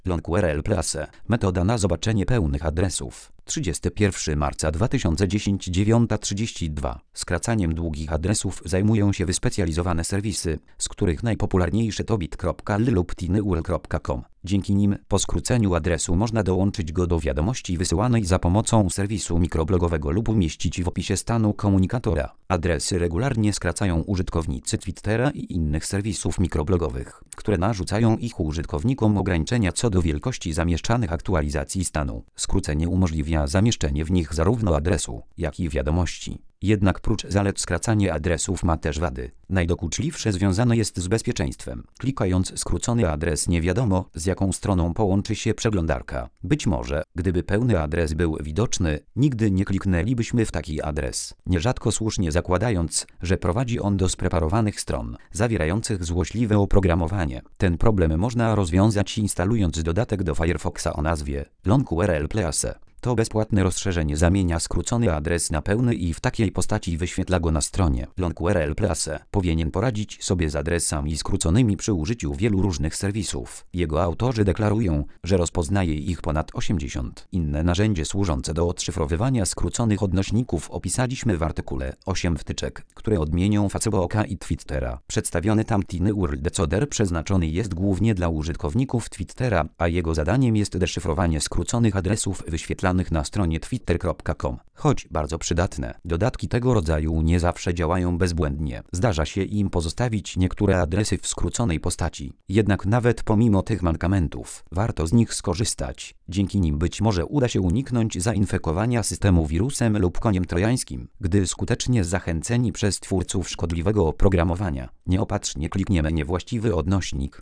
Long URL Place. Metoda na zobaczenie pełnych adresów. 31 marca 2010 9:32. Skracaniem długich adresów zajmują się wyspecjalizowane serwisy, z których najpopularniejsze to bit.ly lub tinyurl.com. Dzięki nim po skróceniu adresu można dołączyć go do wiadomości wysyłanej za pomocą serwisu mikroblogowego lub umieścić w opisie stanu komunikatora. Adresy regularnie skracają użytkownicy Twittera i innych serwisów mikroblogowych, które narzucają ich użytkownikom ograniczenia co do wielkości zamieszczanych aktualizacji stanu. Skrócenie umożliwia zamieszczenie w nich zarówno adresu, jak i wiadomości. Jednak prócz zalet skracanie adresów ma też wady. Najdokuczliwsze związane jest z bezpieczeństwem. Klikając skrócony adres nie wiadomo, z jaką stroną połączy się przeglądarka. Być może, gdyby pełny adres był widoczny, nigdy nie kliknęlibyśmy w taki adres. Nierzadko słusznie zakładając, że prowadzi on do spreparowanych stron, zawierających złośliwe oprogramowanie. Ten problem można rozwiązać instalując dodatek do Firefoxa o nazwie Long URL Place. To bezpłatne rozszerzenie zamienia skrócony adres na pełny i w takiej postaci wyświetla go na stronie. Long URL Place powinien poradzić sobie z adresami skróconymi przy użyciu wielu różnych serwisów. Jego autorzy deklarują, że rozpoznaje ich ponad 80. Inne narzędzie służące do odszyfrowywania skróconych odnośników opisaliśmy w artykule 8 wtyczek, które odmienią Facebooka i Twittera. Przedstawiony tam TinyURL decoder przeznaczony jest głównie dla użytkowników Twittera, a jego zadaniem jest deszyfrowanie skróconych adresów wyświetlanych na stronie twitter.com. Choć bardzo przydatne, dodatki tego rodzaju nie zawsze działają bezbłędnie. Zdarza się im pozostawić niektóre adresy w skróconej postaci. Jednak nawet pomimo tych mankamentów, warto z nich skorzystać. Dzięki nim być może uda się uniknąć zainfekowania systemu wirusem lub koniem trojańskim, gdy skutecznie zachęceni przez twórców szkodliwego oprogramowania nieopatrznie klikniemy niewłaściwy odnośnik.